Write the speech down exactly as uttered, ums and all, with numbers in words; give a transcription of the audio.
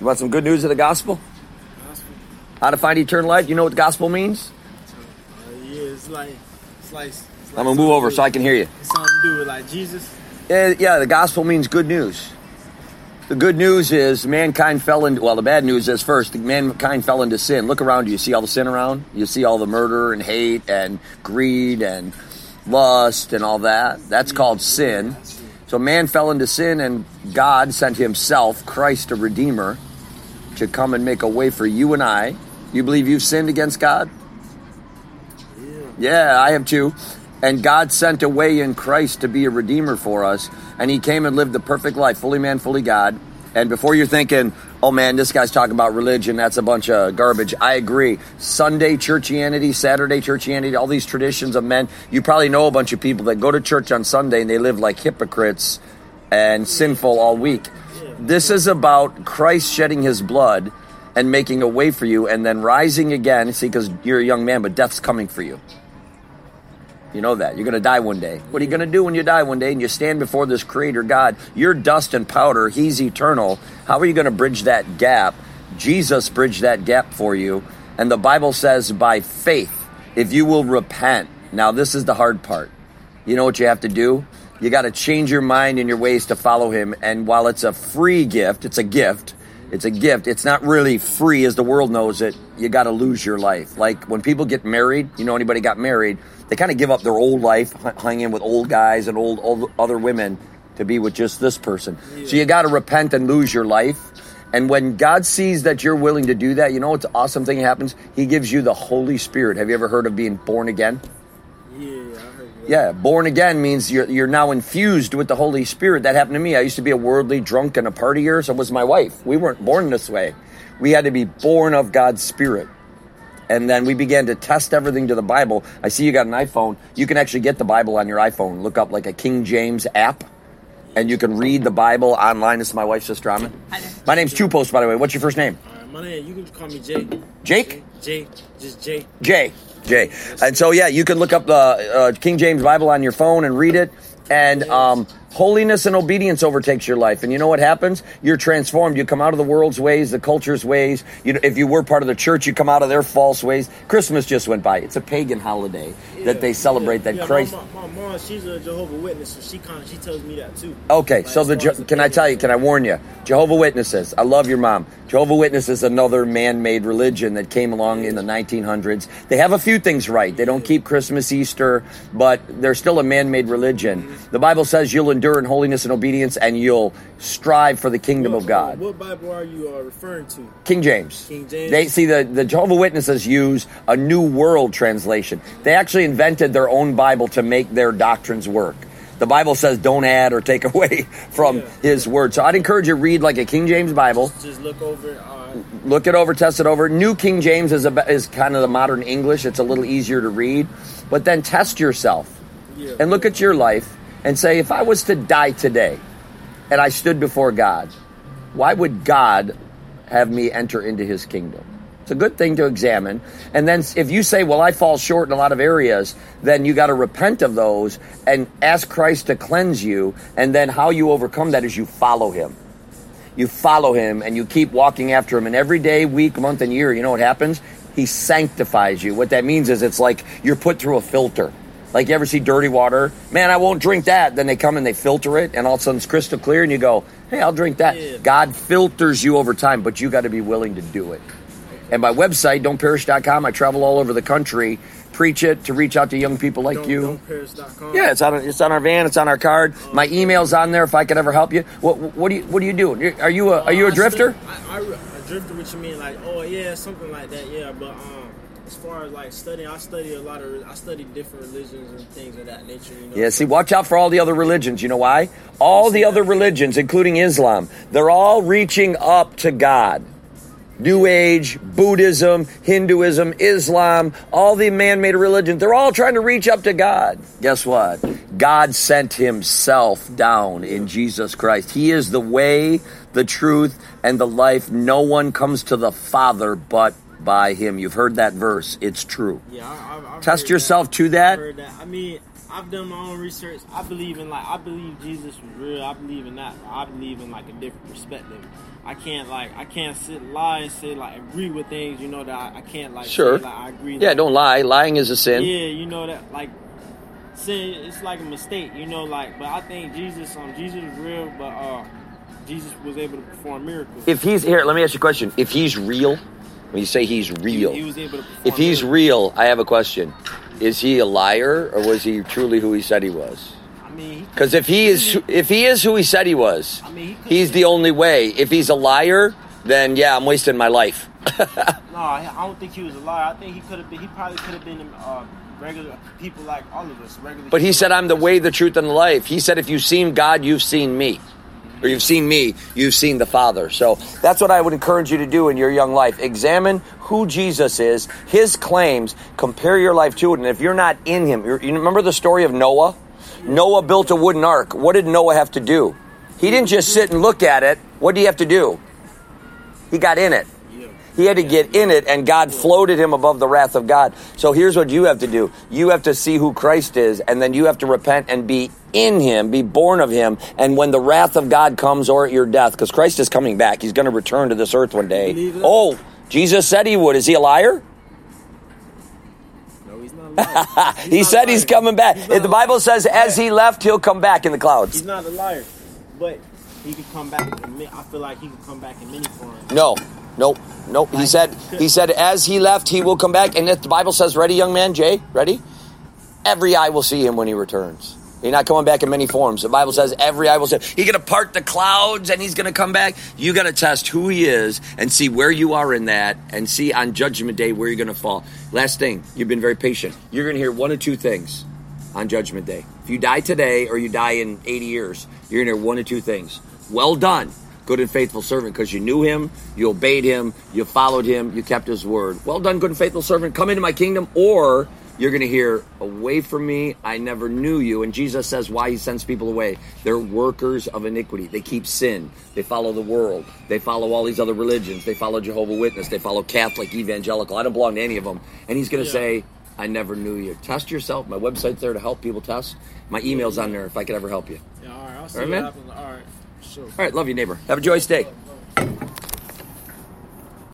You want some good news of the gospel? Gospel. How to find eternal life? You know what the gospel means? Uh, yeah, it's like, it's like, it's like I'm going to move over so I can hear you. It's something to do with like Jesus. Yeah, yeah, the gospel means good news. The good news is mankind fell into, well, the bad news is first, mankind fell into sin. Look around you. You see all the sin around? You see all the murder and hate and greed and lust and all that. That's called sin. So man fell into sin, and God sent himself, Christ, a Redeemer, to come and make a way for you and I. You believe you've sinned against God? Yeah. Yeah, I have too. And God sent a way in Christ to be a Redeemer for us. And he came and lived the perfect life, fully man, fully God. And before you're thinking, oh man, this guy's talking about religion, that's a bunch of garbage, I agree. Sunday churchianity, Saturday churchianity, all these traditions of men. You probably know a bunch of people that go to church on Sunday and they live like hypocrites and sinful all week. This is about Christ shedding his blood and making a way for you and then rising again. See, because you're a young man, but death's coming for you. You know that. You're going to die one day. What are you going to do when you die one day and you stand before this creator God? You're dust and powder. He's eternal. How are you going to bridge that gap? Jesus bridged that gap for you. And the Bible says by faith, if you will repent. Now, this is the hard part. You know what you have to do? You got to change your mind and your ways to follow him. And while it's a free gift, it's a gift. It's a gift. It's not really free as the world knows it. You got to lose your life. Like when people get married, you know, anybody got married, they kind of give up their old life, hanging with old guys and old, old other women to be with just this person. Yeah. So you got to repent and lose your life. And when God sees that you're willing to do that, you know what's an awesome thing happens? He gives you the Holy Spirit. Have you ever heard of being born again? Yeah, I heard that. Yeah, born again means you're you're now infused with the Holy Spirit. That happened to me. I used to be a worldly drunk and a partier, so was my wife. We weren't born this way. We had to be born of God's Spirit. And then we began to test everything to the Bible. I see you got an iPhone. You can actually get the Bible on your iPhone. Look up like a King James app, and you can read the Bible online. This is my wife, Sister Ahmed. Hi there. My name's Two Post, by the way. What's your first name? Uh, my name, you can call me Jay. Jake? Jay, just Jay. Jay. Jay. And so, yeah, you can look up the uh, King James Bible on your phone and read it. And um, holiness and obedience overtakes your life. And you know what happens? You're transformed. You come out of the world's ways, the culture's ways. You know, if you were part of the church, you come out of their false ways. Christmas just went by. It's a pagan holiday yeah, that they celebrate yeah, that yeah, Christ... My, my, my mom, she's a Jehovah's Witness, so she kind of, she tells me that too. Okay, like, so the, the can I tell you, can I warn you? Jehovah's Witnesses, I love your mom. Jehovah's Witnesses is another man-made religion that came along in the nineteen hundreds. They have a few things right. They don't keep Christmas, Easter, but they're still a man-made religion. Mm-hmm. The Bible says you'll endure in holiness and obedience, and you'll strive for the kingdom what, of God. What Bible are you uh, referring to? King James. King James. They see the, the Jehovah's Witnesses use a New World Translation. They actually invented their own Bible to make their doctrines work. The Bible says don't add or take away from yeah. his word. So I'd encourage you to read like a King James Bible. Just, just look over it. Uh, look it over, test it over. New King James is, a, is kind of the modern English. It's a little easier to read. But then test yourself yeah. and look at your life and say, if I was to die today and I stood before God, why would God have me enter into his kingdom? It's a good thing to examine. And then if you say, well, I fall short in a lot of areas, then you got to repent of those and ask Christ to cleanse you. And then how you overcome that is you follow him. You follow him and you keep walking after him. And every day, week, month, and year, you know what happens? He sanctifies you. What that means is it's like you're put through a filter. Like you ever see dirty water? Man, I won't drink that. Then they come and they filter it, and all of a sudden it's crystal clear, and you go, hey, I'll drink that. Yeah. God filters you over time, but you got to be willing to do it. And my website, don't perish dot com, I travel all over the country, preach it to reach out to young people like don't, you. don't perish dot com. Yeah, it's on it's on our van, it's on our card. Um, my email's on there if I could ever help you. What what do you what do you do? Are you a are you a drifter? I, I, I drifter, what you mean? Like, oh yeah, something like that. Yeah, but um. As far as like studying, I study a lot of, I study different religions and things of that nature. You know? Yeah, see, watch out for all the other religions. You know why? All the other religions, including Islam, they're all reaching up to God. New Age, Buddhism, Hinduism, Islam, all the man-made religions, they're all trying to reach up to God. Guess what? God sent himself down in Jesus Christ. He is the way, the truth, and the life. No one comes to the Father but by him. You've heard that verse. It's true. Yeah, I, I've Test heard yourself that. to that. I've heard that. I mean, I've done my own research. I believe in like I believe Jesus was real. I believe in that. I believe in like a different perspective. I can't like I can't sit lie and say like agree with things. You know that I, I can't like sure. say, like I agree. Yeah, like, don't lie. Lying is a sin. Yeah, you know that like sin. It's like a mistake. You know, like but I think Jesus. Um, Jesus was real, but uh, Jesus was able to perform miracles. If he's here, let me ask you a question. If he's real, when you say he's real, he, he was able to perform if he's miracles. real, I have a question. Is he a liar, or was he truly who he said he was? I mean, because if he is, if he is who he said he was, I mean, he he's the only way. If he's a liar, then yeah, I'm wasting my life. No, I don't think he was a liar. I think he could have been. He probably could have been uh, regular people like all of us. Regular. But he said, "I'm the way, the truth, and the life." He said, "If you've seen God, you've seen me." Or you've seen me, you've seen the Father. So that's what I would encourage you to do in your young life. Examine who Jesus is, his claims, compare your life to it. And if you're not in him, you're, you remember the story of Noah? Noah built a wooden ark. What did Noah have to do? He didn't just sit and look at it. What did he have to do? He got in it. He had to get in it, and God floated him above the wrath of God. So here's what you have to do. You have to see who Christ is, and then you have to repent and be in him, be born of him. And when the wrath of God comes or at your death, because Christ is coming back, he's going to return to this earth one day. Oh, Jesus said he would. Is he a liar? No, he's not a liar. He's he not said a he's coming back. He's If the Bible says, as he left, he'll come back in the clouds. He's not a liar, but he could come back. In, I feel like he could come back in many forms. No. Nope, nope. He said, he said, as he left, he will come back. And if the Bible says, ready, young man, Jay, ready? Every eye will see him when he returns. He's not coming back in many forms. The Bible says every eye will see him. He's going to part the clouds and he's going to come back. You got to test who he is and see where you are in that and see on Judgment Day where you're going to fall. Last thing, you've been very patient. You're going to hear one of two things on Judgment Day. If you die today or you die in eighty years, you're going to hear one of two things. Well done, good and faithful servant, because you knew him, you obeyed him, you followed him, you kept his word. Well done, good and faithful servant, come into my kingdom. Or you're going to hear, away from me, I never knew you. And Jesus says why he sends people away. They're workers of iniquity. They keep sin. They follow the world. They follow all these other religions. They follow Jehovah's Witness. They follow Catholic, evangelical. I don't belong to any of them. And he's going to yeah. say, I never knew you. Test yourself. My website's there to help people test. My email's on there if I could ever help you. Yeah, all right. I'll see all right, what man? happens. All right. Sure. All right, love you, neighbor. Have a joyous day.